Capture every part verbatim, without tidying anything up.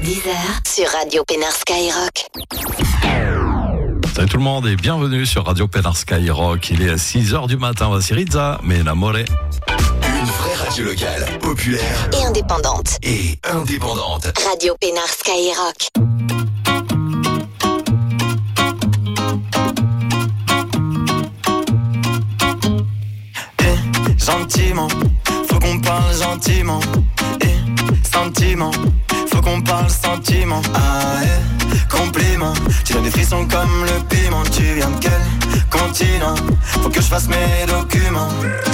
dix heures sur Radio Pénard Skyrock. Salut tout le monde et bienvenue sur Radio Pénard Skyrock. Il est à six heures du matin. Voici Rizza, mais Namore. Une vraie radio locale, populaire Et indépendante. et indépendante. Radio Pénard Skyrock. Eh, gentiment, faut qu'on parle gentiment. Eh, sentiment, faut qu'on parle sentiment. Ah, eh, compliment, tu donnes des frissons comme le piment. Tu viens de quel continent? Faut que je fasse mes documents.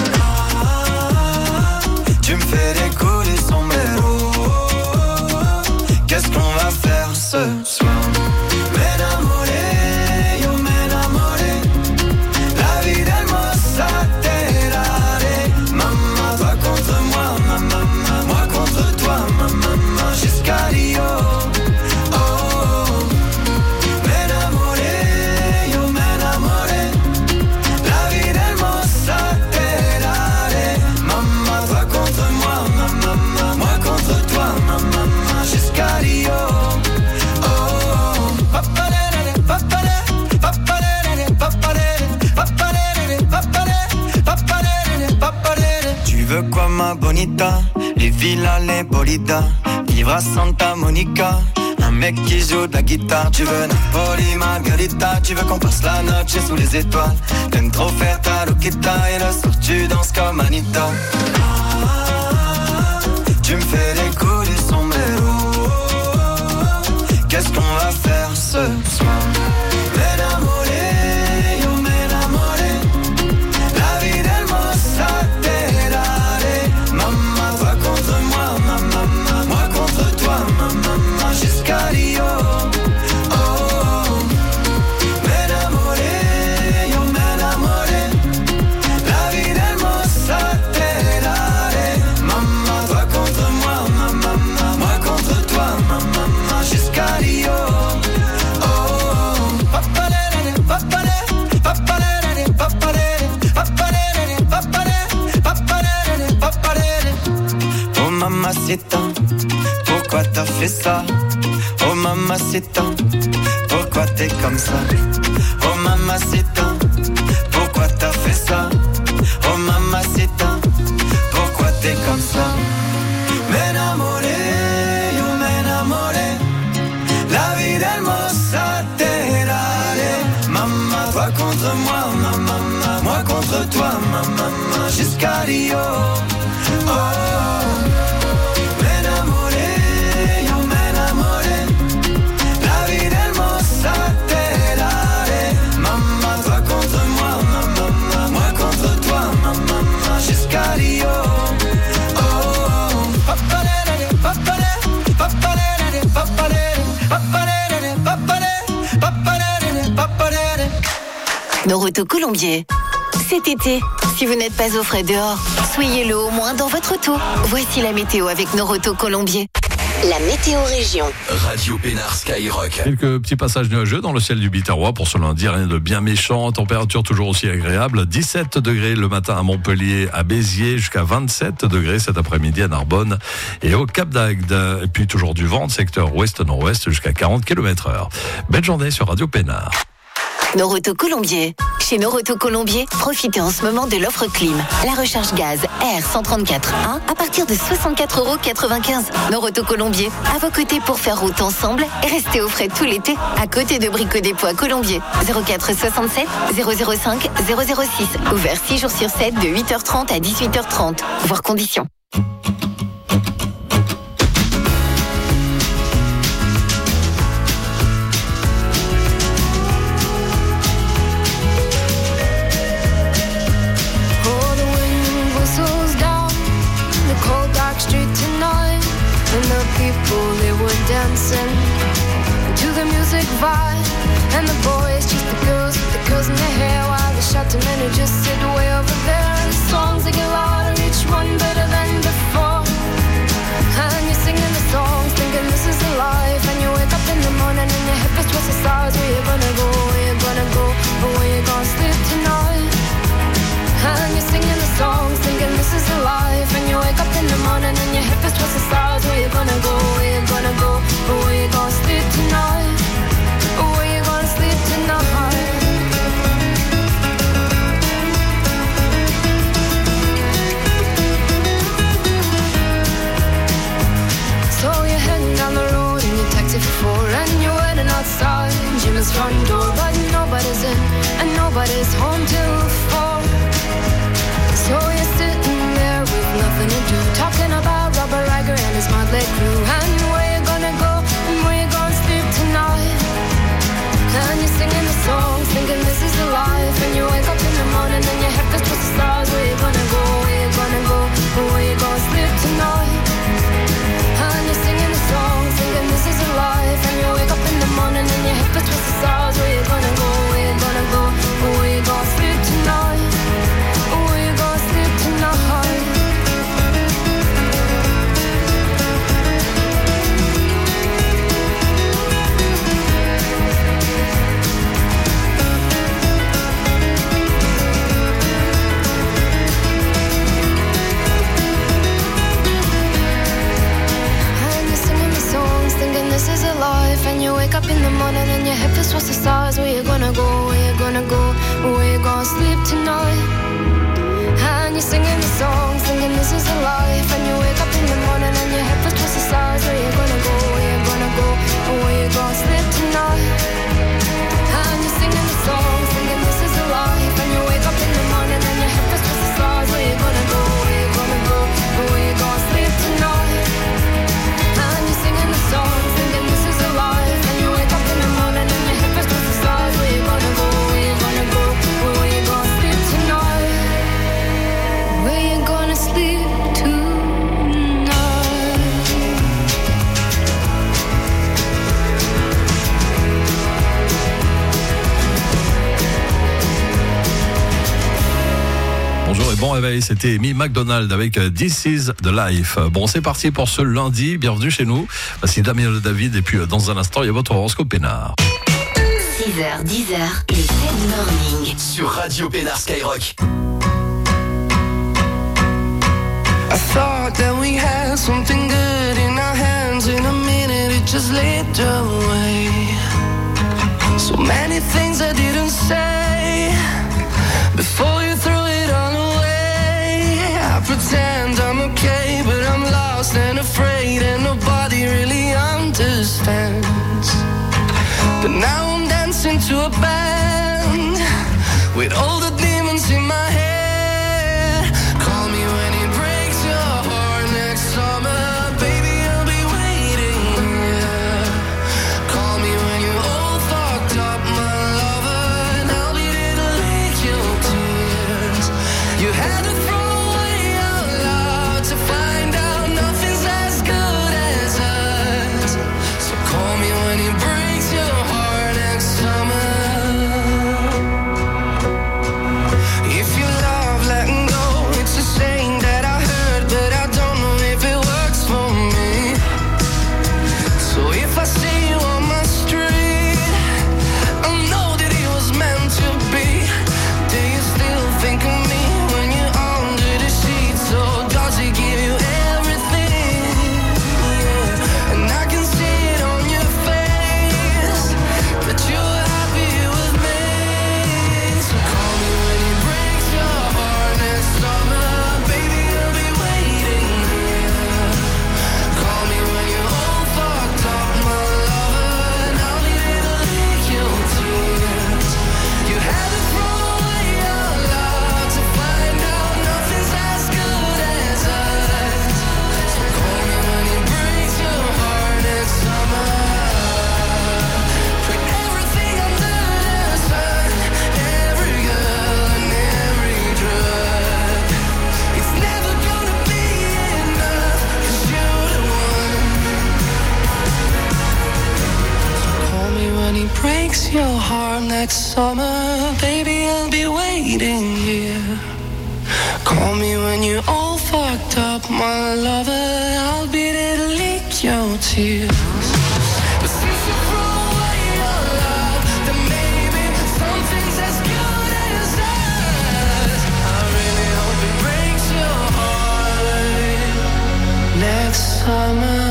Tu me fais décoller son mélo. Qu'est-ce qu'on va faire ce soir? M'enamoré, yo m'enamoré. La vie del mossa terare. Maman, toi contre moi, maman, moi contre toi, maman, jusqu'à Rio. Oh, m'enamoré, yo m'enamoré. La vie del mossa terare. Maman, toi contre moi, maman, moi contre toi, maman, jusqu'à Rio. Oh, papalere, papalere, papalere, papalere, papalere, papalere, papalere, papalere. Tu veux quoi ma bonita? Les villas, les bolidas, vivre à Santa Monica. Un mec qui joue de la guitare. Tu veux Napoli, Margarita. Tu veux qu'on passe la noche sous les étoiles. T'aimes trop faire ta loquita. Et le soir tu danses comme Anita. Tu me fais décoller son mélo. Qu'est-ce qu'on va faire ce soir? M'enamoré, yo m'enamoré. La vie del mossa terare. Maman, toi contre moi, maman, moi contre toi, maman, jusqu'à Rio. Oh, m'enamoré, yo m'enamoré. La vie del mossa terare. Maman, toi contre moi, maman, moi contre toi, maman, jusqu'à Rio. Oh, papalere, papalere, papalere, papalere, papalere, papalere, papalere, papalere. Oh mamacita, pourquoi t'as fait ça? Oh mamacita, pourquoi t'es comme ça? Oh mamacita, pourquoi t'as fait ça? Oh mamacita, pourquoi t'es comme ça? M'enamoré, yo m'enamoré. La vie del mossa terare. Maman, toi contre moi, maman, moi contre toi, maman, jusqu'à Rio. Oh, m'enamoré, yo m'enamoré. La vie del mossa terare. Maman, toi contre moi, maman, moi contre toi, maman, jusqu'à Rio. Oh, papalere, papalere, papalere, papalere, papalere, papalere, papalere, papalere. Noroto Colombier. Cet été, si vous n'êtes pas au frais dehors, soyez-le au moins dans votre auto. Voici la météo avec Noroto Colombier. La météo région. Radio Pénard Skyrock. Quelques petits passages nuageux dans le ciel du Biterrois pour ce lundi, rien de bien méchant. Température toujours aussi agréable. dix-sept degrés le matin à Montpellier, à Béziers, jusqu'à vingt-sept degrés cet après-midi à Narbonne et au Cap d'Agde. Et puis toujours du vent, secteur ouest-nord-ouest jusqu'à quarante kilomètres heure. Belle journée sur Radio Pénard. Noroto Colombier. Chez Noroto Colombier, profitez en ce moment de l'offre clim. La recharge gaz R cent trente-quatre un à partir de soixante-quatre euros quatre-vingt-quinze. Noroto Colombier, à vos côtés pour faire route ensemble et rester au frais tout l'été. À côté de Brico Dépôt à Colombier. zéro quatre soixante-sept zéro zéro cinq zéro zéro six. Ouvert six jours sur sept de huit heures trente à dix-huit heures trente. Voir conditions. They were dancing to the music vibe, and the boys chased the girls with the curls in their hair, while the shouting men who just sit way over there. The songs they get louder, each one better than before. And you're singing the songs, thinking this is a life. And you wake up in the morning and your hip is twisted sides. Where you gonna go? Where you gonna go? Or where you gonna sleep tonight? And you're singing the songs, thinking this is a life. And you wake up in the morning and your hip is twisted sides. Where you gonna go? Where you gonna go? Or where stays home till four. So you're sitting there with nothing to do, talking about Robert Riger and his motley crew, and where you gonna go and where you gonna sleep tonight. And you're singing the song, thinking this is the life, and you wake up in the morning and your head feels towards the stars. Where you gonna go, where you gonna go, where you gonna sleep tonight. And you're singing the song, thinking this is the life, and you wake up in the morning and your head feels towards the stars. Where you gonna go, where you gonna go, where you gonna sleep tonight. Where you gonna sleep tonight. Thinking this is a life, and you wake up in the morning and your head feels towards the stars. Where you gonna go, where you gonna go, where you gonna sleep tonight. And you're singing the song, thinking this is a life, and you wake up in the morning and your head feels towards the stars. Where you gonna go, where you gonna go, where you gonna sleep tonight. And you're singing the song, thinking this is a life, and you wake up in the morning and your head feels towards the stars. Where you gonna go, where you gonna go, where you gonna sleep tonight. Song, thinking this is a life, and you wake up in the morning and your head feels towards the stars. Where you gonna go, where you gonna go, where you gonna sleep tonight. Where you gonna sleep Bonjour et bon réveil, c'était Amy McDonald avec This Is The Life. Bon, c'est parti pour ce lundi, bienvenue chez nous. Voici Damien Le David et puis dans un instant, il y a votre horoscope Pénard. six heures, dix heures, le Good Morning. Sur Radio Pénard Skyrock. I thought that we had something good in our hands. In a minute it just slipped away. So many things I didn't say before you threw it all away. I pretend I'm okay, but I'm lost and afraid, and nobody really understands. But now I'm dancing to a band with all the demons in my head. Call me when it breaks your heart next summer, baby, I'll be waiting, yeah. Call me when you're all fucked up, my lover, and I'll be there to lick your tears. You had to throw away our love to find out nothing's as good as us. So call me when it breaks your heart next summer. If you love letting go, it's a saying that I heard, but I don't know if it works for me. So if I see you on my street, I know that it was meant to be. Do you still think of me when you're under the sheets? Or does it give you everything? Yeah. And I can see it on your face that you're happy with me. So call me when it breaks your heart next summer, baby, I'll be waiting here. Call me when you're all fucked up, my lover, and I'll be there to lick your tears. You had to throw away your love to find out nothing's as good as us. So call me when it breaks your heart next summer. Put everything under the sun, every girl and every drug. It's never gonna be enough, 'cause you're the one. Call me when he breaks your heart next summer, baby, I'll be waiting here. Call me when you're all fucked up, my lover, I'll be there to lick your tears. But since you threw away your love, then maybe something's as good as us. I really hope it breaks your heart next summer.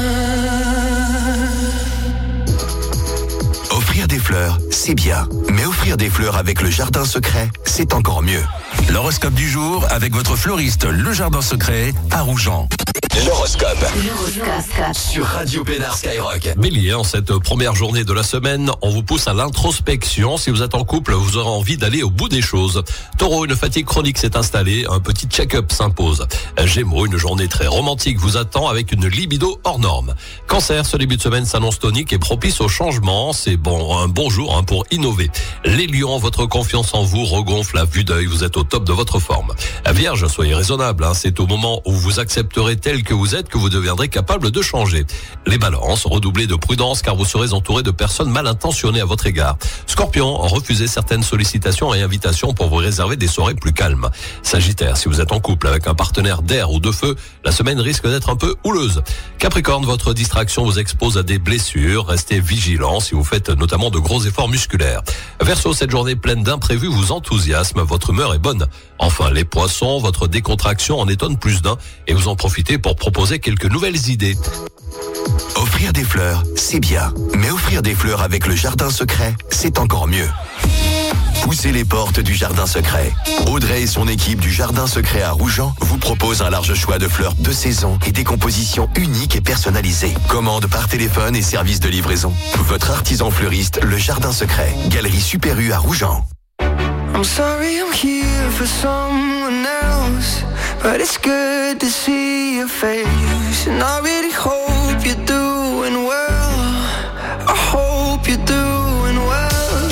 Offrir des fleurs, c'est bien. Mais offrir des fleurs avec le Jardin Secret, c'est encore mieux. L'horoscope du jour avec votre fleuriste Le Jardin Secret à Rougemont. L'horoscope. L'horoscope. Sur Radio Pénard Skyrock. Bélier, en cette première journée de la semaine, on vous pousse à l'introspection. Si vous êtes en couple, vous aurez envie d'aller au bout des choses. Taureau, une fatigue chronique s'est installée, un petit check-up s'impose. Gémeaux, une journée très romantique vous attend avec une libido hors norme. Cancer, ce début de semaine s'annonce tonique et propice au changement. C'est bon, un bon jour hein, pour innover. Les lions, votre confiance en vous regonfle à vue d'œil. Vous êtes au top de votre forme. Vierge, soyez raisonnable. Hein, c'est au moment où vous accepterez tel que vous êtes que vous deviendrez capable de changer. Les balances, redoublez de prudence car vous serez entouré de personnes mal intentionnées à votre égard. Scorpion, refusez certaines sollicitations et invitations pour vous réserver des soirées plus calmes. Sagittaire, si vous êtes en couple avec un partenaire d'air ou de feu, la semaine risque d'être un peu houleuse. Capricorne, votre distraction vous expose à des blessures. Restez vigilant si vous faites notamment de gros efforts musculaires. Verseau, cette journée pleine d'imprévus vous enthousiasme, votre humeur est bonne. Enfin, les poissons, votre décontraction en étonne plus d'un et vous en profitez pour proposer quelques nouvelles idées. Offrir des fleurs, c'est bien. Mais offrir des fleurs avec le jardin secret, c'est encore mieux. Poussez les portes du jardin secret. Audrey et son équipe du jardin secret à Rougeant vous proposent un large choix de fleurs de saison et des compositions uniques et personnalisées. Commande par téléphone et service de livraison. Votre artisan fleuriste, le jardin secret. Galerie Super U à Rougeant. I'm sorry I'm here for someone else, but it's good to see your face. And I really hope you're doing well. I hope you're doing well.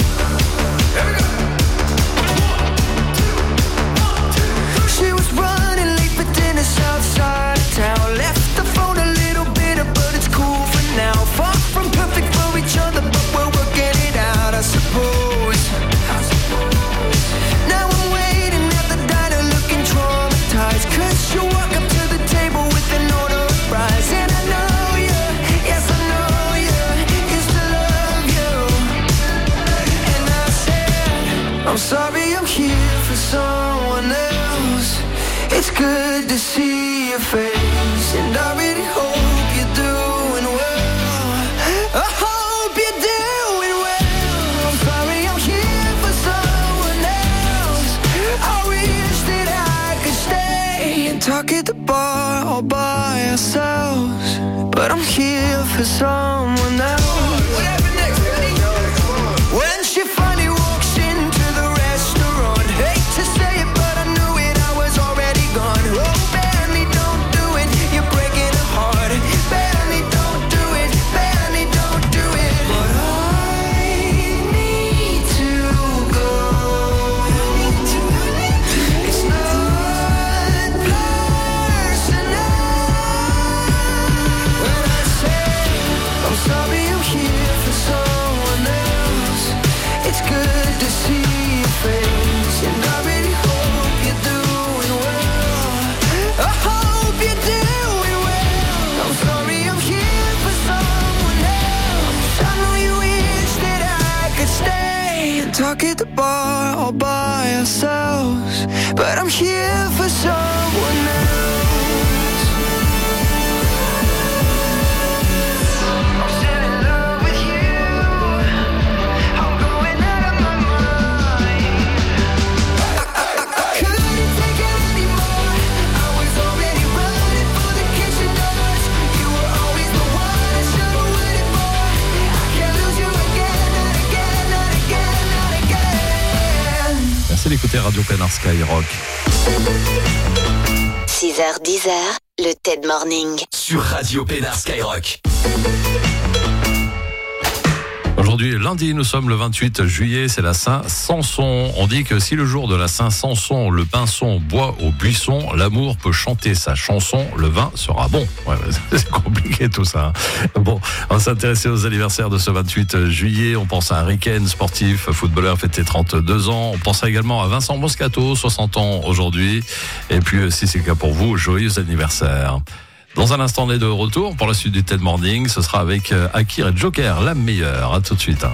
She was running late for dinner south side of town. Left the phone a little bitter, but it's cool for now. Far from perfect for each other, but we're working it out, I suppose. Now I'm waiting at the diner looking traumatized, 'cause you walk up to the table with an order of fries. And I know you, yes I know you, used to love you. And I said, I'm sorry I'm here for someone else. It's good to see your face, and I really hope you're doing well. I hope you're doing well. I'm sorry I'm here for someone else. I wish that I could stay and talk at the bar all by ourselves, but I'm here for someone else. What happened next? When she finally walks into the restaurant, hate to say it, but I knew it, I was already gone. Oh, Benny, don't do it, you're breaking her heart. Benny, don't do it, Benny, don't do it. But I need to go. It's not personal. When I say I'm sorry I'm here for someone else, it's good to see your face, and I really hope you're doing well. I hope you're doing well. I'm sorry I'm here for someone else. I know you wish that I could stay and talk at the bar all by ourselves, but I'm here for someone else. I'm still in love with you. I'm going out of my mind. I couldn't take it anymore. I was already running for the kitchen doors. You were always the one I should've waited for. I can't lose you again, not again, not again, not again. Merci d'écouter Radio Pénard Skyrock. six heures dix heures, le TED Morning. Sur Radio Pénard Skyrock. Aujourd'hui, lundi, nous sommes le vingt-huit juillet, c'est la Saint-Samson. On dit que si le jour de la Saint-Samson, le pinson boit au buisson, l'amour peut chanter sa chanson, le vin sera bon. Ouais, c'est compliqué tout ça. Bon, on va s'intéresser aux anniversaires de ce vingt-huit juillet. On pense à Harry Kane, sportif, footballeur, fêté trente-deux ans. On pense également à Vincent Moscato, soixante ans aujourd'hui. Et puis, si c'est le cas pour vous, joyeux anniversaire. Dans un instant, on est de retour pour la suite du TED Morning. Ce sera avec Akir et Joker, la meilleure. À tout de suite.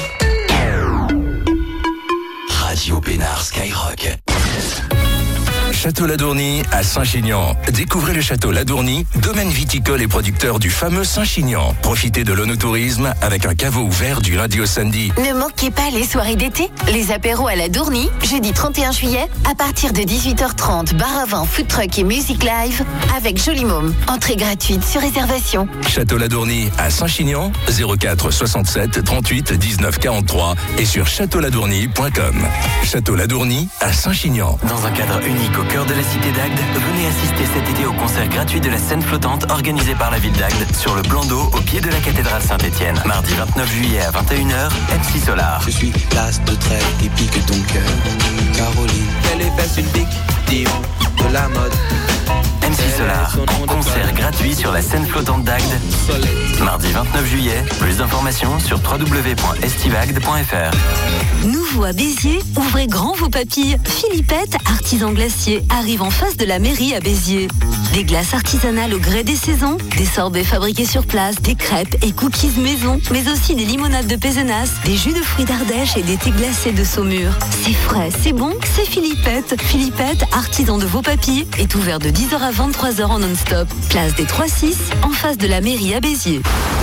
Radio Pénard Skyrock. Château Ladourny à Saint-Chinian. Découvrez le Château Ladourny, domaine viticole et producteur du fameux Saint-Chinian. Profitez de l'onotourisme avec un caveau ouvert du lundi au samedi. Ne manquez pas les soirées d'été, les apéros à Ladourny, jeudi trente et un juillet, à partir de dix-huit heures trente, bar à vin, food truck et music live, avec Joli Môme. Entrée gratuite sur réservation. Château Ladourny à Saint-Chinian, zéro quatre soixante-sept trente-huit dix-neuf quarante-trois et sur château ladourny point com. Château Ladourny à Saint-Chinian. Dans un cadre unique au cœur de la cité d'Agde, venez assister cet été au concert gratuit de la scène flottante organisé par la ville d'Agde sur le plan d'eau au pied de la cathédrale Saint-Étienne. Mardi vingt-neuf juillet à vingt et une heures, M C Solar. Je suis l'as de trait qui pique ton cœur. Caroline, elle est belle, une pique, diva de la mode. M C Solar, en concert gratuit sur la scène flottante d'Agde. Mardi vingt-neuf juillet, plus d'informations sur w w w point estivagde point f r. Nouveau à Béziers, ouvrez grand vos papilles. Philippette, artisan glacier, arrive en face de la mairie à Béziers. Des glaces artisanales au gré des saisons, des sorbets fabriqués sur place, des crêpes et cookies maison, mais aussi des limonades de Pézenas, des jus de fruits d'Ardèche et des thés glacés de Saumur. C'est frais, c'est bon, c'est Philippette. Philippette, artisan de vos papilles, est ouvert de dix heures à vingt-trois heures en non-stop. Place des trois six, en face de la mairie à Béziers.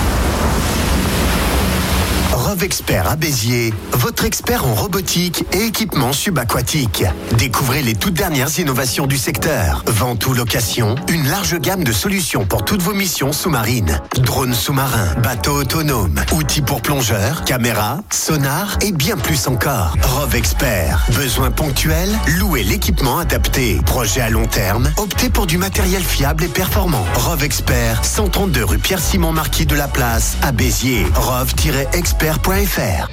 Rovexpert à Béziers, votre expert en robotique et équipements subaquatiques. Découvrez les toutes dernières innovations du secteur. Vente ou location, une large gamme de solutions pour toutes vos missions sous-marines. Drones sous-marins, bateaux autonomes, outils pour plongeurs, caméras, sonars et bien plus encore. Rovexpert. Besoins ponctuels, louez l'équipement adapté. Projet à long terme, optez pour du matériel fiable et performant. Rovexpert, cent trente-deux rue Pierre-Simon Marquis de la Place à Béziers. rov tiret expert point f r.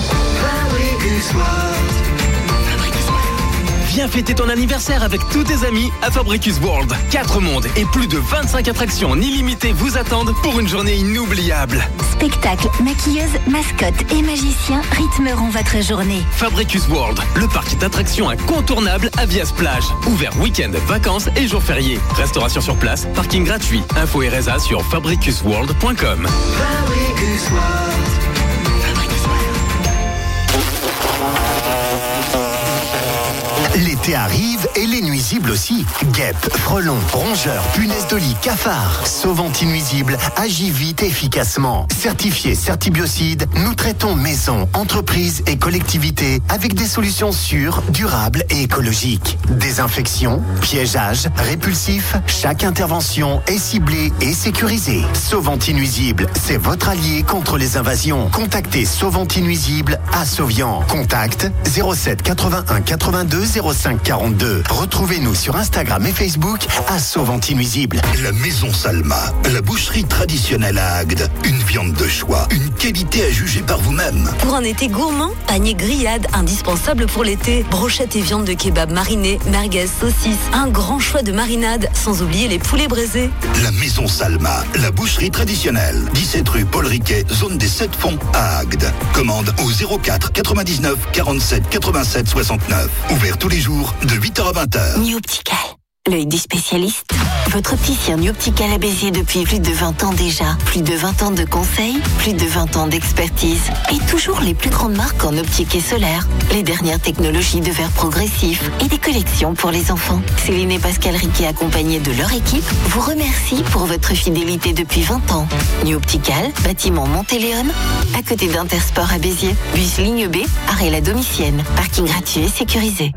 Viens fêter ton anniversaire avec tous tes amis à Fabricus World. Quatre mondes et plus de vingt-cinq attractions en illimité vous attendent pour une journée inoubliable. Spectacles, maquilleuses, mascottes et magiciens rythmeront votre journée. Fabricus World, le parc d'attractions incontournable à Vias-Plage. Ouvert week-end, vacances et jours fériés. Restauration sur place, parking gratuit. Info R S A sur fabricus world point com. Fabricus World. L'été arrive et les nuisibles aussi. Guêpes, frelons, rongeurs, punaises de lit, cafards. Sauvant nuisibles agit vite et efficacement. Certifié Certibiocide, nous traitons maisons, entreprises et collectivités avec des solutions sûres, durables et écologiques. Désinfection, piégeage, répulsif, chaque intervention est ciblée et sécurisée. Sauvant-Nuisible, c'est votre allié contre les invasions. Contactez Sauvant-Nuisible à Sauvian. Contact zéro sept quatre-vingt-un quatre-vingt-deux zéro cinq quarante-deux. Retrouvez-nous sur Instagram et Facebook à Sauvant-Nuisible. La Maison Salma, la boucherie traditionnelle à Agde. Une viande de choix, une qualité à juger par vous-même. Pour un été gourmand, panier grillade indispensable pour l'été, brochettes et viande de kebab marinée, merguez, saucisses, un grand choix de marinades, sans oublier les poulets braisés. La Maison Salma, la boucherie traditionnelle. dix-sept rue Paul Riquet, zone des sept fonds à Agde. Commande au zéro quatre quatre-vingt-dix-neuf quarante-sept quatre-vingt-sept soixante-neuf. Ouvert tous les jours de huit heures à vingt heures. New Optical, l'œil du spécialiste. Votre opticien New Optical à Béziers depuis plus de vingt ans déjà. Plus de vingt ans de conseils, plus de vingt ans d'expertise. Et toujours les plus grandes marques en optique et solaire. Les dernières technologies de verre progressif et des collections pour les enfants. Céline et Pascal Riquet, accompagnés de leur équipe, vous remercient pour votre fidélité depuis vingt ans. New Optical, bâtiment Montéléon, à côté d'Intersport à Béziers. Bus ligne B, arrêt la Domitienne. Parking gratuit et sécurisé.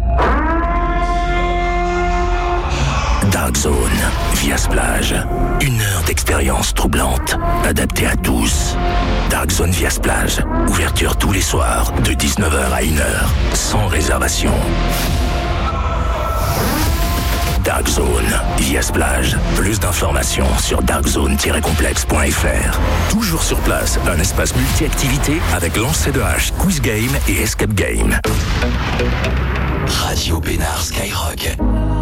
Dark Zone, Vias-Plage. Une heure d'expérience troublante, adaptée à tous. Dark Zone Vias-Plage. Ouverture tous les soirs, de dix-neuf heures à une heure, sans réservation. Dark Zone, Vias-Plage. Plus d'informations sur dark zone tiret complexe point f r. Toujours sur place, un espace multi-activité avec lancer de hache, quiz game et escape game. Radio Bénard Skyrock.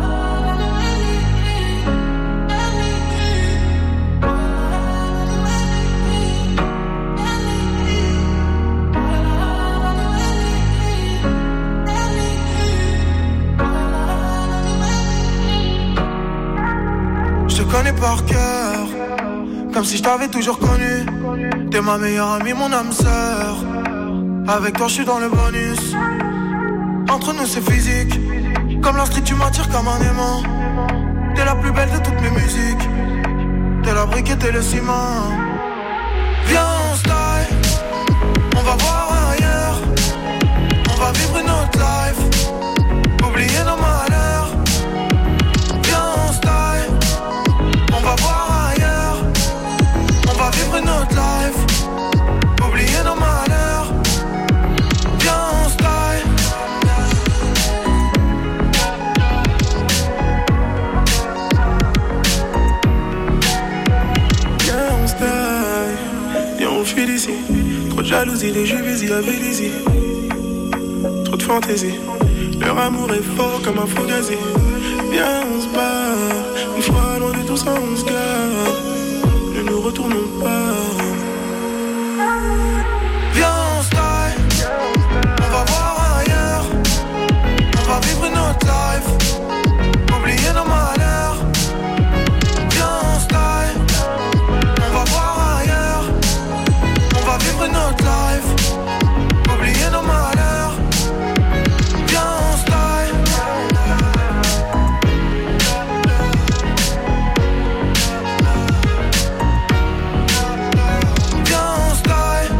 Je te connais par cœur, comme si je t'avais toujours connu. T'es ma meilleure amie, mon âme sœur. Avec toi je suis dans le bonus. Entre nous c'est physique, Comme la street tu m'attires comme un aimant. T'es la plus belle de toutes mes musiques. T'es la brique et t'es le ciment. Viens on slide, on va voir ailleurs. On va vivre une autre life, oublier nos malheurs. Viens on slide, on va voir ailleurs. On va vivre une autre life, oublier nos malheurs. Viens on slide. Viens on slide. Viens on fuit d'ici. Trop de jalousie, les juifs y avaient d'ici. Trop de fantaisie. Leur amour est fort comme un fugazi. Viens on se barre. Une fois loin de tout ça on se gare. Ne nous retournons pas. Viens on slide. On va voir ailleurs. On va vivre une autre life, oublier nos malheurs. Viens on slide. On va voir ailleurs. On va vivre une autre life, oublier nos malheurs. Viens on slide. Viens on slide.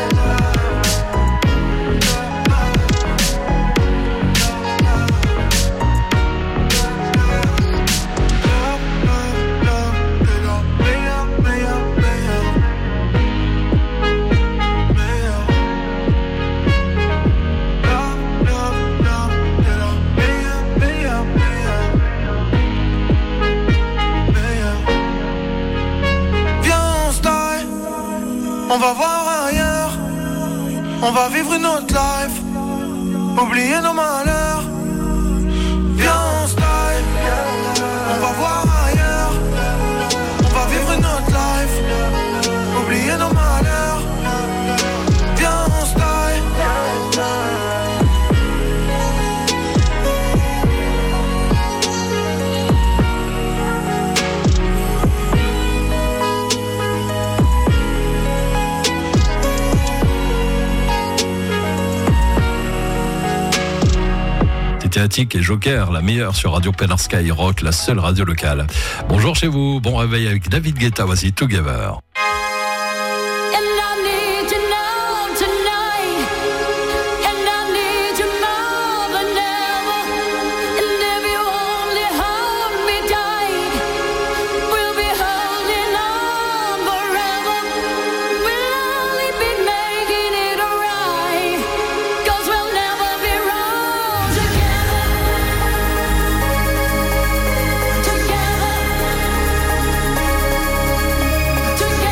On va voir ailleurs. On va vivre une autre life, oublier nos malheurs. Viens on slide. On va voir ailleurs. On va vivre une autre life, oublier nos malheurs. Viens on slide. Attic et Joker, la meilleure sur Radio Penner Skyrock, la seule radio locale. Bonjour chez vous, bon réveil avec David Guetta, voici Together. Together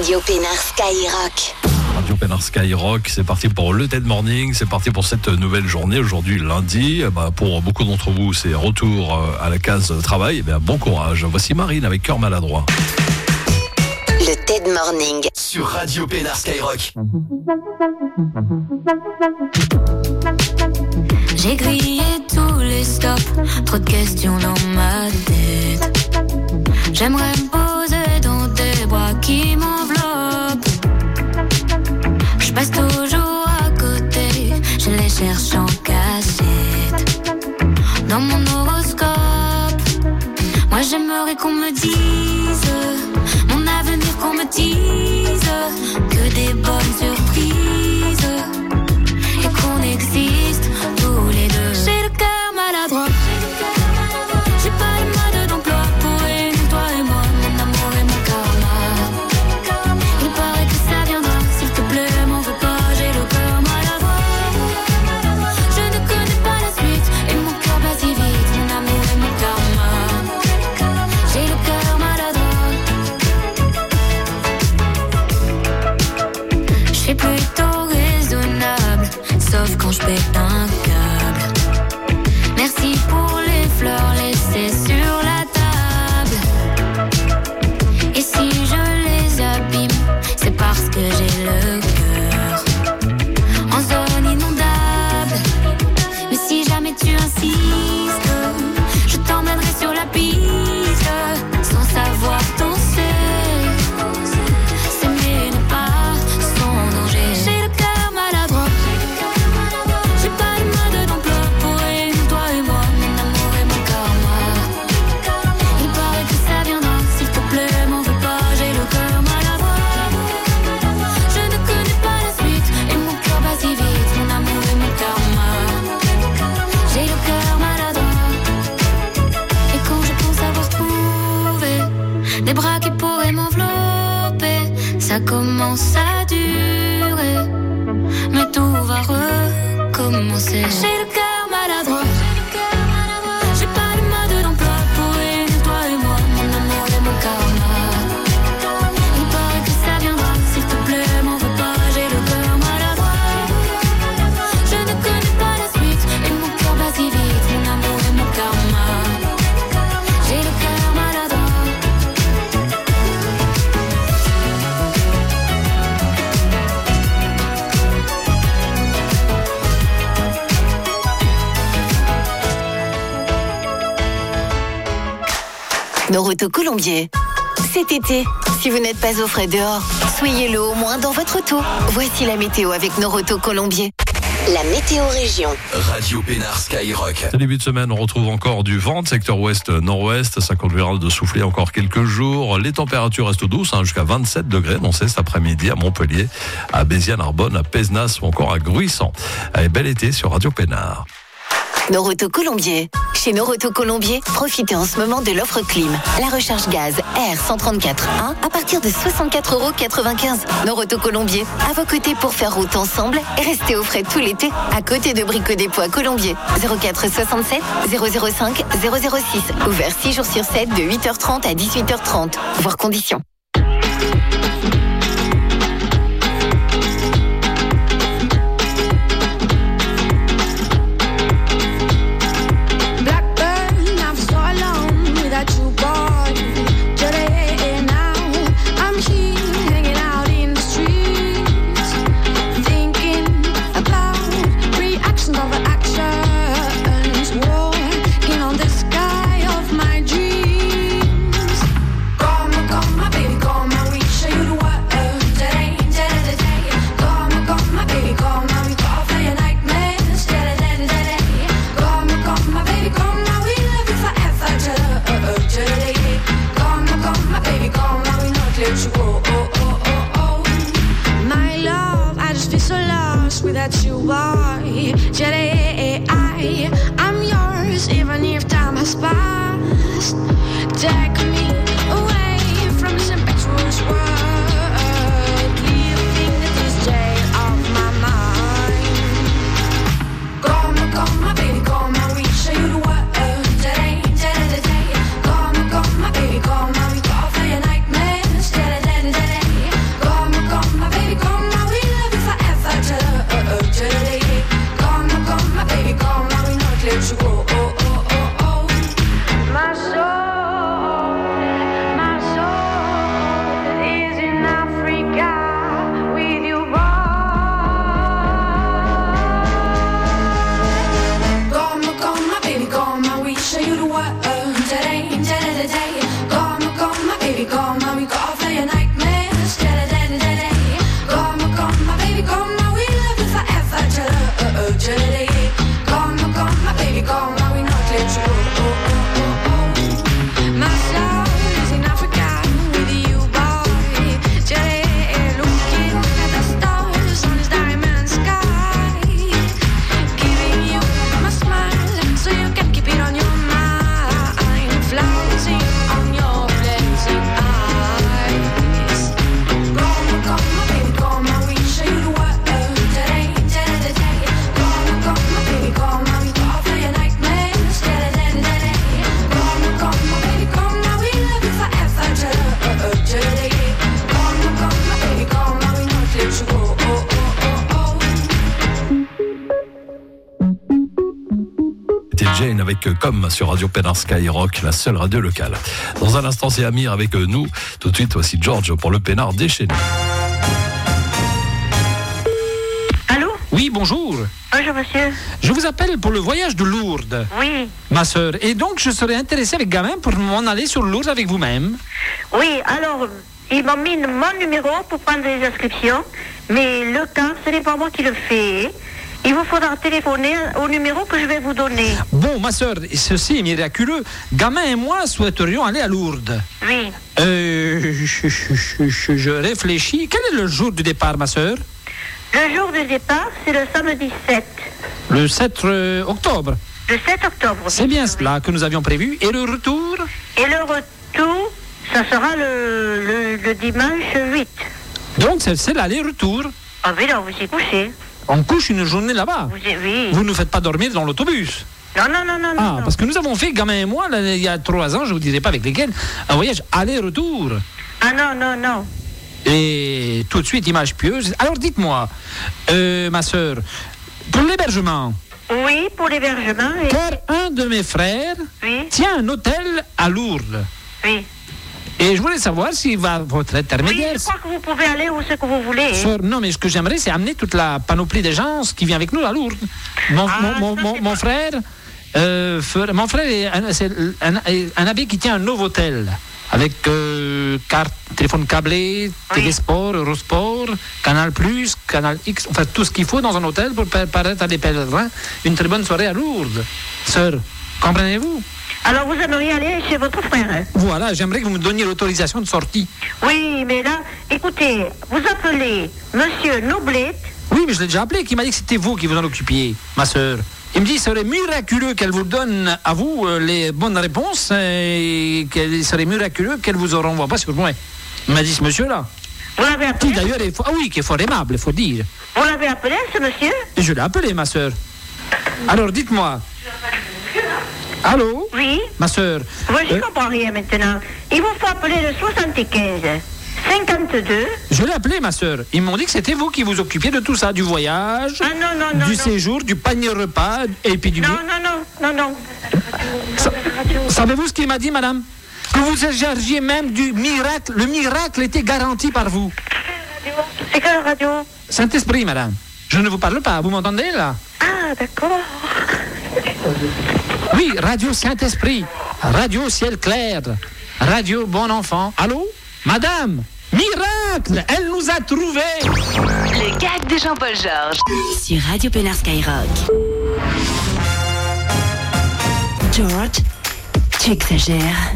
Radio Pénard Skyrock. Radio Pénard Skyrock, c'est parti pour le Dead Morning, c'est parti pour cette nouvelle journée. Aujourd'hui, lundi, bah, pour beaucoup d'entre vous, c'est retour à la case travail. Eh bien, bon courage. Voici Marine avec Cœur Maladroit. Le Dead Morning. Sur Radio Pénard Skyrock. J'ai grillé tous les stops, trop de questions dans ma tête. J'aimerais me poser dans des bras qui m'enveloppent. Je passe toujours à côté, je les cherche en cachette. Dans mon horoscope, moi j'aimerais qu'on me dise mon avenir, qu'on me dise que des bonnes surprises et qu'on existe tous les deux. J'ai le cœur maladroit, j'ai pas le mode d'emploi pour réunir toi et moi, mon amour et mon karma. Il paraît que ça viendra, s'il te plaît, m'en veux pas, j'ai le cœur maladroit. Je ne connais pas la suite et mon cœur bat si vite, mon amour et mon karma. J'ai le cœur maladroit. Je suis plutôt raisonnable, sauf quand je pète un câble. Merci pour les fleurs laissées sur la table. Et si je les abîme, c'est parce que j'ai le cœur en zone inondable. Mais si jamais tu insistes, je t'emmènerai sur la piste, sans savoir danser. S'aimer n'est pas sans danger. J'ai le cœur maladroit, j'ai pas le mode d'emploi pour réunir toi et moi, mon amour et mon karma. Il paraît que ça viendra, s'il te plaît, m'en veux pas, j'ai le cœur maladroit. Je ne connais pas la suite et mon cœur bat si vite, mon amour et mon karma. J'ai le cœur maladroit. Et quand je pense avoir trouvé des bras qui pourraient m'envelopper, ça commence à durer, mais tout va recommencer. J'ai le cœur maladroit, j'ai pas le mode d'emploi pour réunir toi et moi, mon amour et mon karma. Il paraît que ça viendra, s'il te plaît, m'en veux pas, j'ai le cœur maladroit. Je ne connais pas la suite et mon cœur bat si vite, mon amour et mon karma. J'ai le cœur maladroit. Noroto Colombier. Cet été, si vous n'êtes pas au frais dehors, soyez-le au moins dans votre auto. Voici la météo avec Noroto Colombier. La météo région. Radio Pénard Skyrock. Ce début de semaine, on retrouve encore du vent, secteur ouest-nord-ouest. Ça conduira de souffler encore quelques jours. Les températures restent douces, hein, jusqu'à vingt-sept degrés annoncés cet après-midi à Montpellier, à Béziers, à Narbonne, à Pézenas ou encore à Gruissant. Allez, bel été sur Radio Pénard. Noroto Colombier. Chez Noroto Colombier, profitez en ce moment de l'offre clim. La recharge gaz R cent trente-quatre un à partir de soixante-quatre euros quatre-vingt-quinze. Noroto Colombier, à vos côtés pour faire route ensemble et rester au frais tout l'été. À côté de Brico Dépôt à Colombier. zéro quatre soixante-sept zéro zéro cinq zéro zéro six. Ouvert six jours sur sept de huit heures trente à dix-huit heures trente. Voir conditions. That you are, Jedi, I'm yours, even if time has passed. Take me away from this impetuous world, leaving this jail of my mind. Come, come, my baby, come and we show you the world. Jedi, Jedi, Jedi. Come, come, my baby, come and we go for your nightmares. Jedi, Jedi, Jedi. Shine avec Comme sur Radio Pénard Skyrock, la seule radio locale. Dans un instant, c'est Amir avec nous. Tout de suite, voici George pour le Pénard déchaîné. Allô? Oui, bonjour. Bonjour, monsieur. Je vous appelle pour le voyage de Lourdes. Oui. Ma sœur. Et donc, je serais intéressé avec gamin pour m'en aller sur Lourdes avec vous-même. Oui, alors, ils m'ont mis mon numéro pour prendre les inscriptions, mais le temps, ce n'est pas moi qui le fais. Il vous faudra téléphoner au numéro que je vais vous donner. Bon, ma sœur, ceci est miraculeux. Gamin et moi souhaiterions aller à Lourdes. Oui. Euh, je, je, je, je réfléchis. Quel est le jour du départ, ma sœur? Le jour du départ, c'est le samedi sept. Le sept euh, octobre. Le sept octobre. C'est bien cela que nous avions prévu. Et le retour? Et le retour, ça sera le, le, le dimanche huit. Donc, c'est, c'est l'aller-retour. Ah oui, là, vous y couchez. On couche une journée là-bas. Vous, y, oui. Vous ne nous faites pas dormir dans l'autobus. Non, non, non, non. Ah, non. parce que nous avons fait, gamin et moi, là, il y a trois ans, je ne vous dirai pas avec lesquels, un voyage aller-retour. Ah non, non, non. Et tout de suite, image pieuse. Alors, dites-moi, euh, ma sœur, pour l'hébergement. Oui, pour l'hébergement. Et... Car un de mes frères oui. tient un hôtel à Lourdes. Oui. Et je voulais savoir si va votre intermédiaire... Oui, je crois que vous pouvez aller où ce que vous voulez. Sœur, non, mais ce que j'aimerais, c'est amener toute la panoplie des gens qui vient avec nous à Lourdes. Mon, ah, mon, mon, mon, mon frère, euh, mon frère est un, c'est un, un abbé qui tient un Novotel avec euh, carte, téléphone câblé, oui. T V Sport, Eurosport, Canal Plus, Canal X, enfin tout ce qu'il faut dans un hôtel pour paraître à des pèlerins une très bonne soirée à Lourdes. Sœur, comprenez-vous? Alors vous aimeriez aller chez votre frère, hein? Voilà, j'aimerais que vous me donniez l'autorisation de sortie. Oui, mais là, écoutez, vous appelez Monsieur Noblet. Oui, mais je l'ai déjà appelé, qui m'a dit que c'était vous qui vous en occupiez, ma sœur. Il me dit qu'il serait miraculeux qu'elle vous donne à vous euh, les bonnes réponses et qu'il serait miraculeux qu'elle vous en renvoie pas sur moi. Il m'a dit ce monsieur-là. Vous l'avez appelé? Qui d'ailleurs est fort, ah oui, qui est fort aimable, il faut dire. Vous l'avez appelé, ce monsieur? Et je l'ai appelé, ma sœur. Alors, dites-moi. Allô? Oui. Ma sœur. Oui, je ne euh, comprends rien maintenant. Il vous faut appeler le soixante-quinze cinquante-deux. Je l'ai appelé, ma sœur. Ils m'ont dit que c'était vous qui vous occupiez de tout ça, du voyage, ah, non, non, non, du non. séjour, du panier repas, et puis du... Non, non, non, non, non. Sa- Savez-vous ce qu'il m'a dit, madame? Que vous chargiez même du miracle. Le miracle était garanti par vous. C'est quelle radio? Saint-Esprit, madame. Je ne vous parle pas, vous m'entendez, là? Ah, d'accord. Oui, Radio Saint-Esprit, Radio Ciel Clair, Radio Bon Enfant. Allô? Madame, miracle, elle nous a trouvés. Le gag de Jean-Paul Georges sur Radio Pénard Skyrock. George, tu exagères.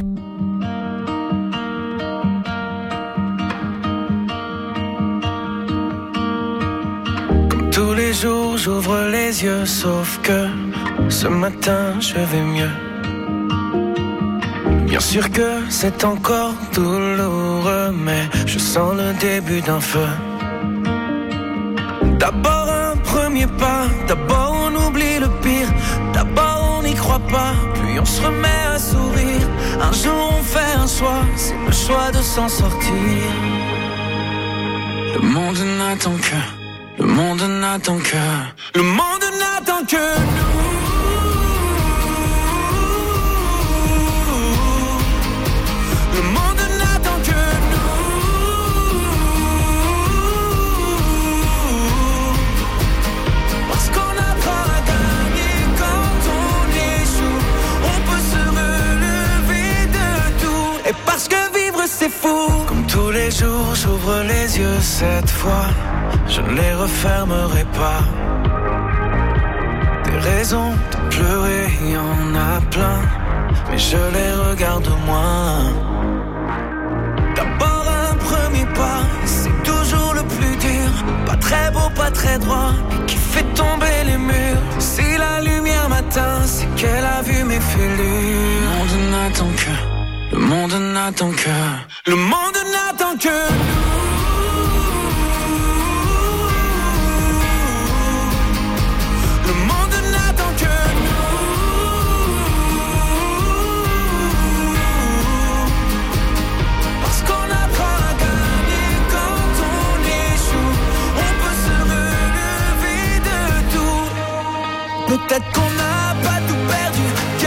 Comme tous les jours, j'ouvre les yeux, sauf que ce matin, je vais mieux. Bien sûr que c'est encore douloureux, mais je sens le début d'un feu. D'abord un premier pas, d'abord on oublie le pire, d'abord on n'y croit pas, puis on se remet à sourire. Un jour on fait un choix, c'est le choix de s'en sortir. Le monde n'attend que, le monde n'attend que, le monde n'attend que nous. Le monde n'attend que nous. Parce qu'on apprend à gagner quand on échoue. On peut se relever de tout. Et parce que vivre c'est fou. Comme tous les jours j'ouvre les yeux cette fois. Je ne les refermerai pas. Des raisons de pleurer, il y en a plein. Mais je les regarde moins. D'abord un premier pas, c'est toujours le plus dur. Pas très beau, pas très droit, mais qui fait tomber les murs. Si la lumière m'atteint, c'est qu'elle a vu mes fêlures. Le monde n'attend que, le monde n'attend que, le monde n'attend que nous. Le monde n'attend que nous. Parce qu'on apprend à gagner quand on échoue. On peut se relever de tout. Peut-être qu'on n'a pas tout perdu.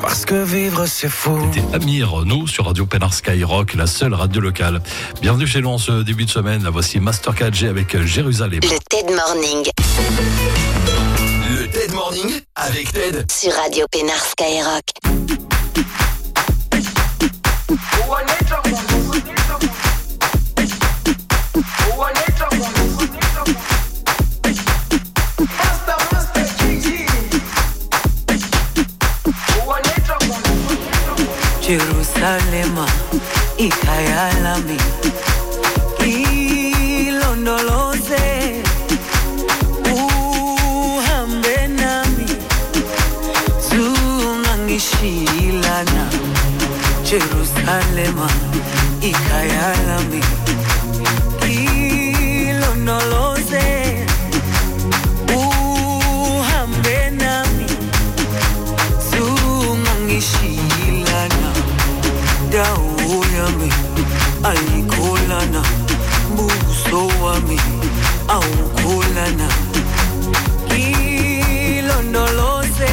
parce que vivre c'est fou. C'était Amir, nous sur Radio Pénard Skyrock, la seule radio locale. Bienvenue chez nous en ce début de semaine. La voici Master quatre G avec Jérusalem. Le Ted Morning. Le Ted Morning avec Ted Sur Radio Pénard Skyrock. Jerusalema ikhaya lami ilondoloze uhambe nami zungangishilana Jerusalema ikhaya lami ilondoloze uhambe nami zungangishilana dawo yami ayikholana buso wami awukholana ilondoloze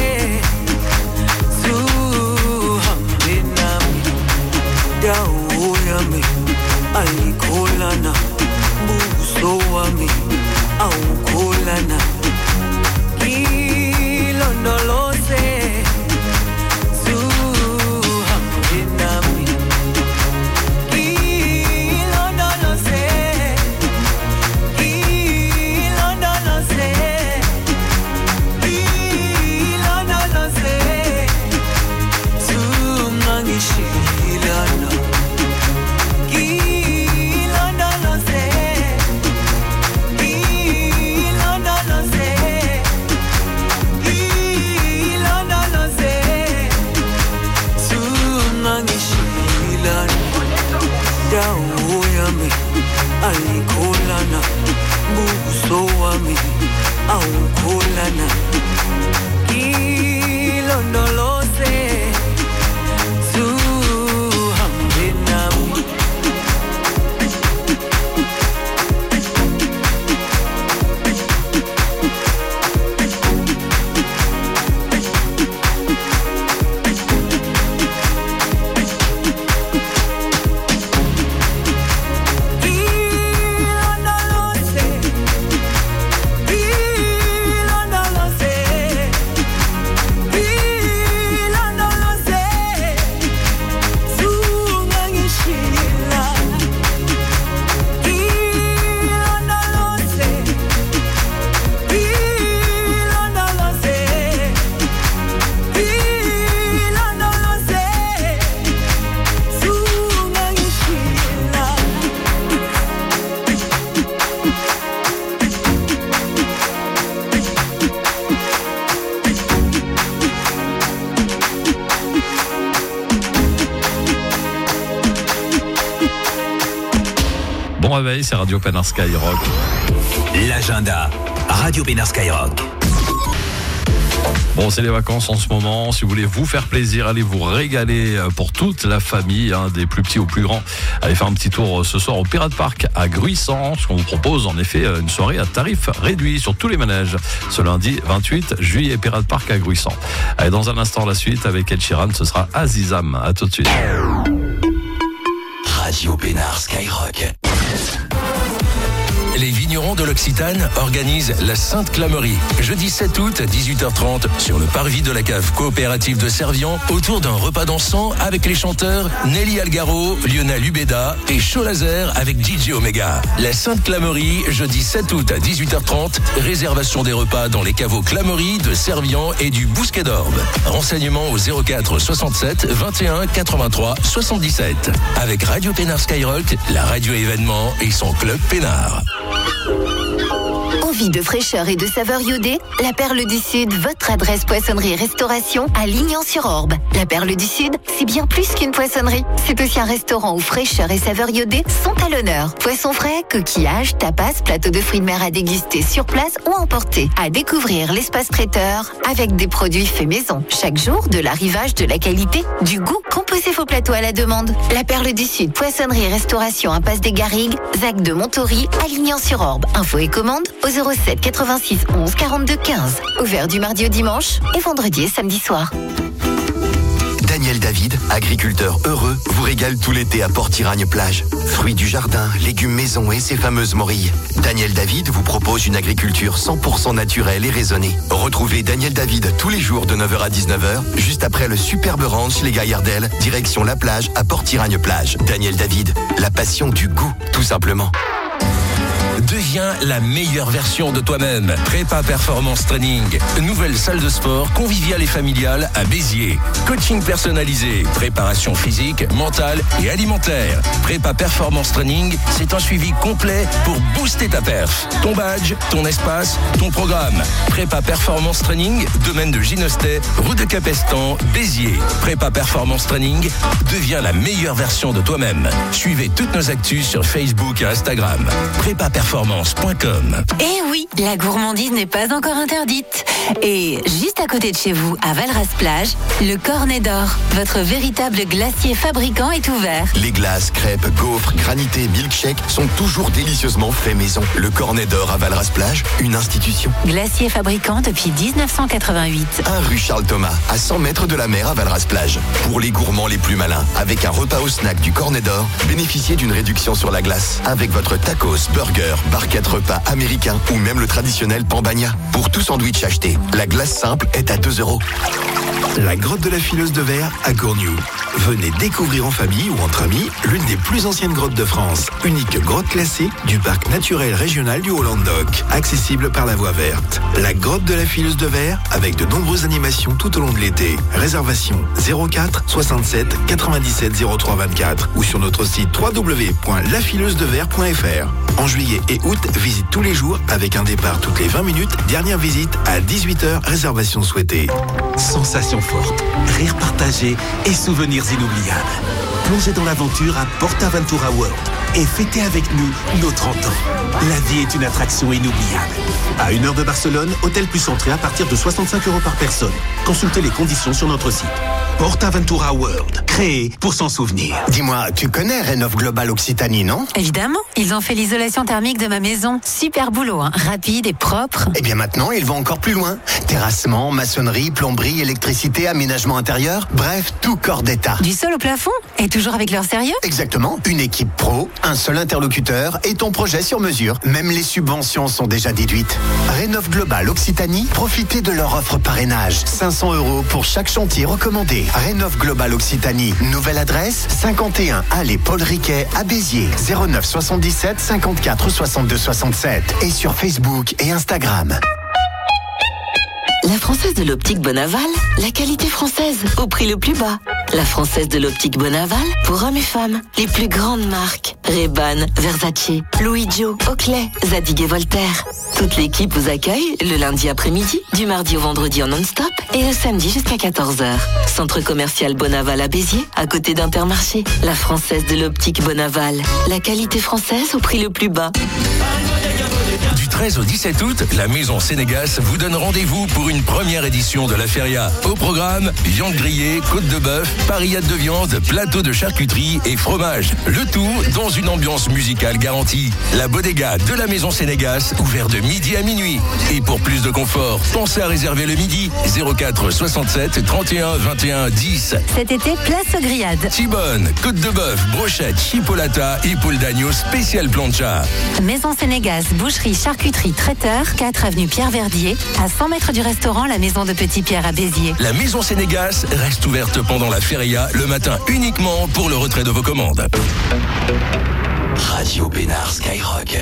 zuhambe nami dawo yami ayikholana buso wami awukholana ilondoloze ayikholana buso wami awukholana ilondoloze zuhambe nami Bon réveil, c'est Radio Pénard Skyrock. L'agenda, Radio Pénard Skyrock. Bon, c'est les vacances en ce moment. Si vous voulez vous faire plaisir, allez vous régaler pour toute la famille, hein, des plus petits aux plus grands. Allez faire un petit tour ce soir au Pirate Park à Gruissant. Ce qu'on vous propose, en effet, une soirée à tarif réduit sur tous les manèges. Ce lundi vingt-huit juillet, Pirate Park à Gruissant. Allez, dans un instant, la suite avec Ed Sheeran, ce sera Azizam. À tout de suite. Radio Pénard Skyrock. Les vignerons de l'Occitane organisent la Sainte Clamerie. Jeudi sept août à dix-huit heures trente sur le parvis de la cave coopérative de Servian, autour d'un repas dansant avec les chanteurs Nelly Algaro, Lionel Ubeda et Show Laser avec D J Omega. La Sainte Clamerie, jeudi sept août à dix-huit heures trente. Réservation des repas dans les caveaux Clamerie de Servian et du Bousquet d'Orbe. Renseignements au zéro quatre soixante-sept vingt et un quatre-vingt-trois soixante-dix-sept. Avec Radio Pénard Skyrock, la radio événement et son club Pénard. Envie de fraîcheur et de saveur iodée? La Perle du Sud, votre adresse poissonnerie et restauration à Lignan-sur-Orbe. La Perle du Sud, c'est bien plus qu'une poissonnerie. C'est aussi un restaurant où fraîcheur et saveur iodée sont à l'honneur. Poissons frais, coquillages, tapas, plateaux de fruits de mer à déguster sur place ou à emporter. À découvrir l'espace traiteur avec des produits faits maison. Chaque jour, de l'arrivage, de la qualité, du goût. Composez vos plateaux à la demande. La Perle du Sud, poissonnerie et restauration impasse des Garrigues, Zac de Montory, à Lignan-sur-Orbe. Info et commande au zéro sept quatre-vingt-six onze quarante-deux quinze. Ouvert du mardi au dimanche et vendredi et samedi soir. Daniel David, agriculteur heureux, vous régale tout l'été à Port-Tiragne-Plage. Fruits du jardin, légumes maison et ses fameuses morilles. Daniel David vous propose une agriculture cent pour cent naturelle et raisonnée. Retrouvez Daniel David tous les jours de neuf heures à dix-neuf heures, juste après le superbe ranch Les Gaillardelles, direction la plage à Port-Tiragne-Plage. Daniel David, la passion du goût, tout simplement. Deviens la meilleure version de toi-même. Prépa Performance Training. Nouvelle salle de sport conviviale et familiale à Béziers. Coaching personnalisé, préparation physique, mentale et alimentaire. Prépa Performance Training, c'est un suivi complet pour booster ta perf. Ton badge, ton espace, ton programme. Prépa Performance Training, domaine de Ginostet, route de Capestan, Béziers. Prépa Performance Training, deviens la meilleure version de toi-même. Suivez toutes nos actus sur Facebook et Instagram. Prépa performance point com. Eh oui, la gourmandise n'est pas encore interdite. Et juste à côté de chez vous, à Valras-Plage, le Cornet d'Or, votre véritable glacier fabricant, est ouvert. Les glaces, crêpes, gaufres, granités, milkshakes sont toujours délicieusement faits maison. Le Cornet d'Or à Valras-Plage, une institution. Glacier fabricant depuis dix-neuf cent quatre-vingt-huit. un rue Charles Thomas, à cent mètres de la mer à Valras-Plage. Pour les gourmands les plus malins, avec un repas au snack du Cornet d'Or, bénéficiez d'une réduction sur la glace. Avec votre tacos, burger, barquette repas américain ou même le traditionnel pambagna. Pour tout sandwich acheté, la glace simple est à deux euros. La grotte de la Fileuse de Verre à Gourgnoux. Venez découvrir en famille ou entre amis l'une des plus anciennes grottes de France. Unique grotte classée du parc naturel régional du Haut-Languedoc. Accessible par la voie verte. La grotte de la Fileuse de Verre avec de nombreuses animations tout au long de l'été. Réservation zéro quatre soixante-sept quatre-vingt-dix-sept zéro trois vingt-quatre ou sur notre site w w w point la fileuse de verre point f r. En juillet et août, visite tous les jours avec un départ toutes les vingt minutes. Dernière visite à dix-huit heures, réservation souhaitée. Sensations fortes, rires partagés et souvenirs inoubliables. Plongez dans l'aventure à PortAventura World et fêtez avec nous nos trente ans. La vie est une attraction inoubliable. À une heure de Barcelone, hôtel plus entrée à partir de soixante-cinq euros par personne. Consultez les conditions sur notre site. PortAventura World, créé pour s'en souvenir. Dis-moi, tu connais Rénov Global Occitanie, non? Évidemment, ils ont fait l'isolation thermique de ma maison. Super boulot, hein. Rapide et propre. Eh bien maintenant, ils vont encore plus loin. Terrassement, maçonnerie, plomberie, électricité, aménagement intérieur, bref, tout corps d'état. Du sol au plafond? Et toujours avec leur sérieux? Exactement, une équipe pro, un seul interlocuteur et ton projet sur mesure. Même les subventions sont déjà déduites. Rénov Global Occitanie, profitez de leur offre parrainage. cinq cents euros pour chaque chantier recommandé. Rénov Global Occitanie, nouvelle adresse, cinquante et un allée Paul Riquet à Béziers, zéro neuf soixante-dix-sept cinquante-quatre soixante-deux soixante-sept et sur Facebook et Instagram. La Française de l'Optique Bonaval, la qualité française au prix le plus bas. La Française de l'Optique Bonaval, pour hommes et femmes, les plus grandes marques. Ray-Ban, Versace, Louis Jo, Oakley, Zadig et Voltaire. Toute l'équipe vous accueille le lundi après-midi, du mardi au vendredi en non-stop et le samedi jusqu'à quatorze heures. Centre commercial Bonaval à Béziers, à côté d'Intermarché. La Française de l'Optique Bonaval, la qualité française au prix le plus bas. Du treize au dix-sept août, la Maison Sénégas vous donne rendez-vous pour une première édition de la Feria. Au programme, viande grillée, côte de bœuf, parillade de viande, plateau de charcuterie et fromage. Le tout dans une ambiance musicale garantie. La bodega de la Maison Sénégas, ouvert de midi à minuit. Et pour plus de confort, pensez à réserver le midi zéro quatre soixante-sept trente et un vingt et un dix. Cet été, place aux grillades. Tibonne, côte de bœuf, brochette, chipolata et poule d'agneau spécial plancha. Maison Sénégas, boucherie, charcuterie, traiteur, quatre avenue Pierre Verdier, à cent mètres du restaurant La Maison de Petit Pierre à Béziers. La Maison Sénégas reste ouverte pendant la feria le matin uniquement pour le retrait de vos commandes. Radio Bénard Skyrock.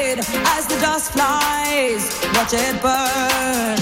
side as the dust flies. Watch it burn.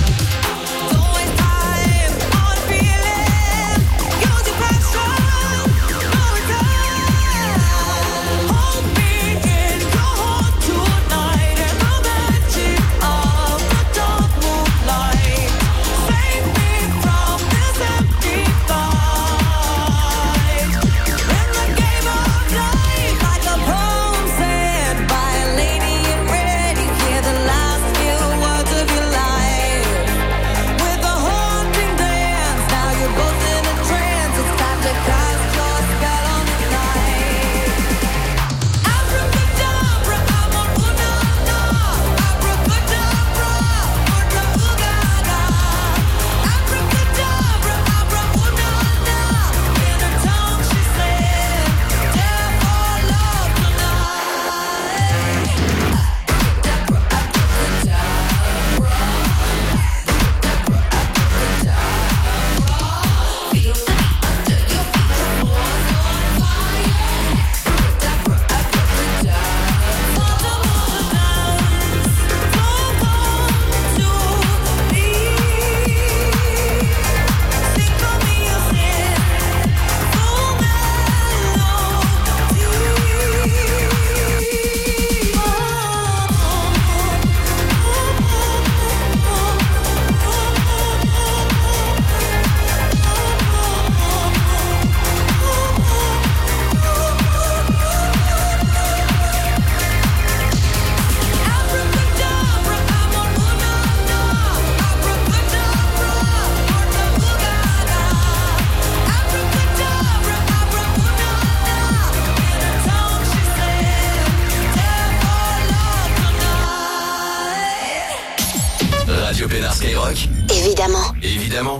Skyrock. Évidemment. Évidemment.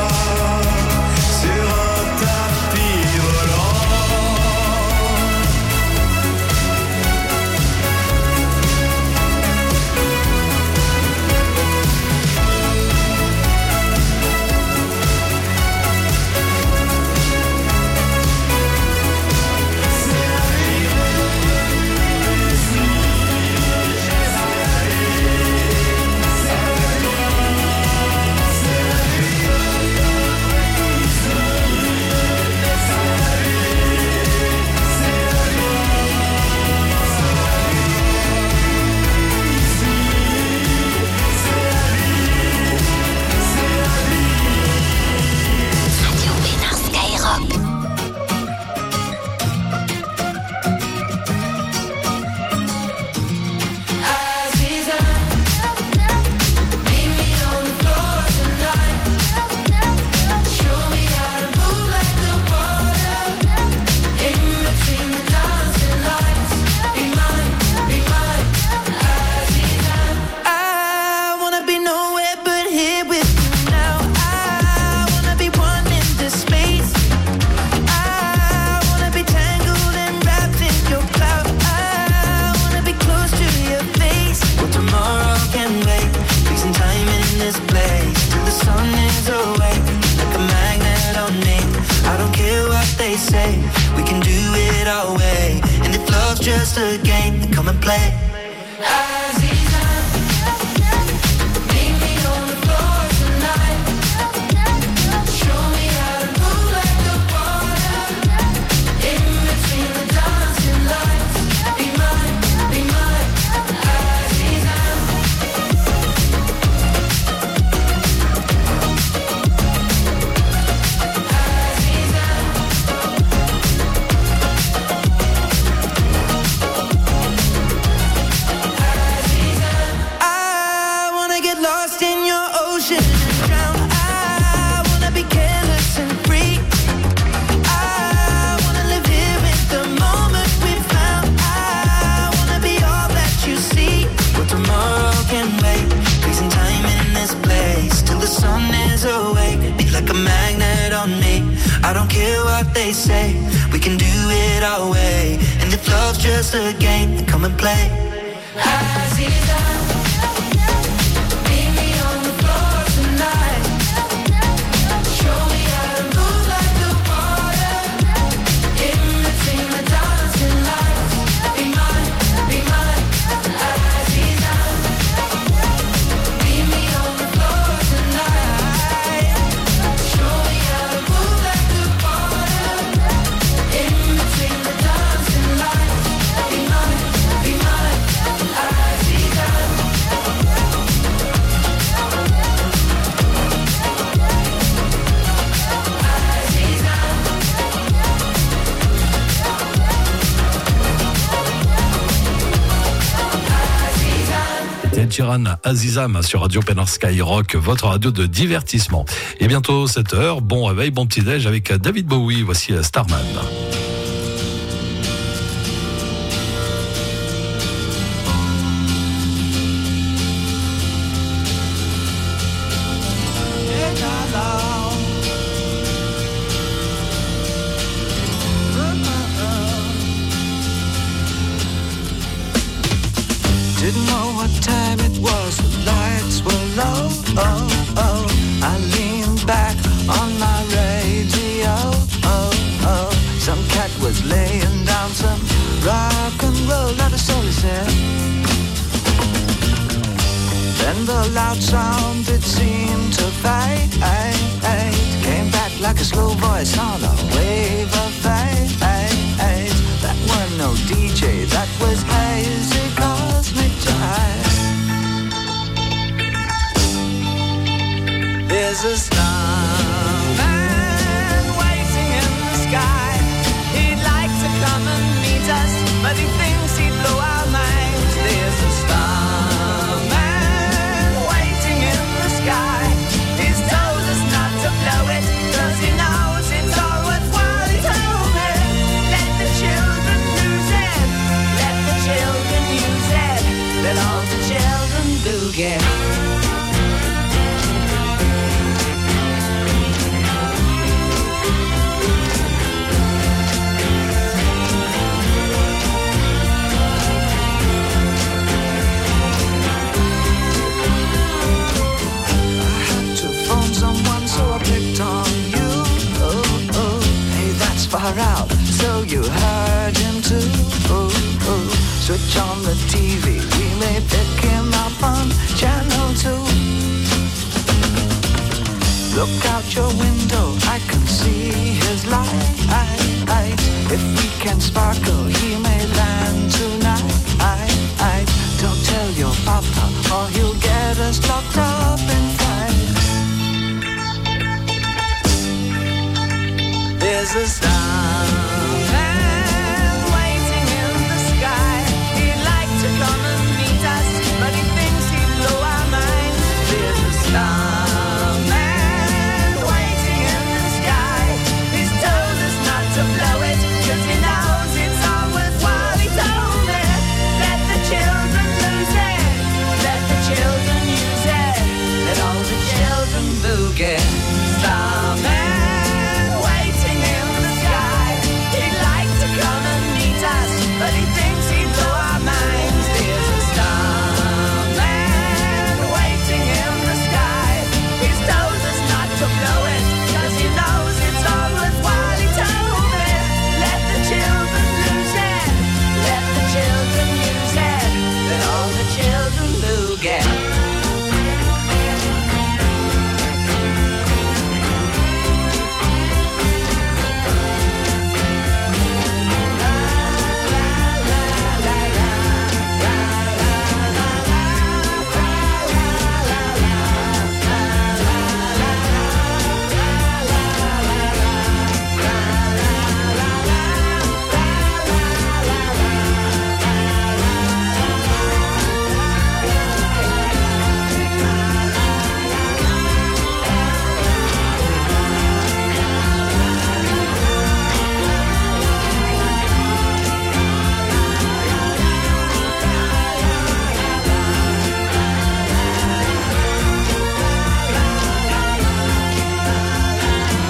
Sur un tapis volant. say we can do it our way. And if love's just a game, then come and play. I don't care what they say, we can do it our way. And if love's just a game, then come and play. Aziza, meet me on the floor tonight. Show me how to move like the water. In between the dancing lights. Be mine, be mine, Aziza. Meet me on the floor tonight. Show me how to move like the water. In between the dancing lights. Be mine, be mine, Aziza. Ed Sheeran, Azizam sur Radio Penor Skyrock, votre radio de divertissement. Et bientôt sept heures, bon réveil, bon petit déj avec David Bowie, voici Starman. Didn't know what time it was, the lights were low. Oh, oh. I leaned back on my radio. Oh, oh. Some cat was laying down some rock and roll, not a soul is there. Then the loud sound, it seemed to fade. Came back like a slow voice on a wave of fate. That wasn't no D J, that was hazy cosmic jive. There's a starman waiting in the sky. He'd like to come and meet us, but he thinks he'd blow our minds. There's a starman waiting in the sky. He's told us not to blow it, 'cause he knows it's all worthwhile. He told me, let the children lose it, let the children use it, let all the children boogie. Someone, so I picked on you. Oh, oh, hey, that's far out. So you heard him too. Oh, oh, switch on the T V. We may pick him up on channel two. Look out your window, I can see his light. If we can sparkle, he may land tonight. Don't tell your papa, or he'll get us locked up inside. There's a star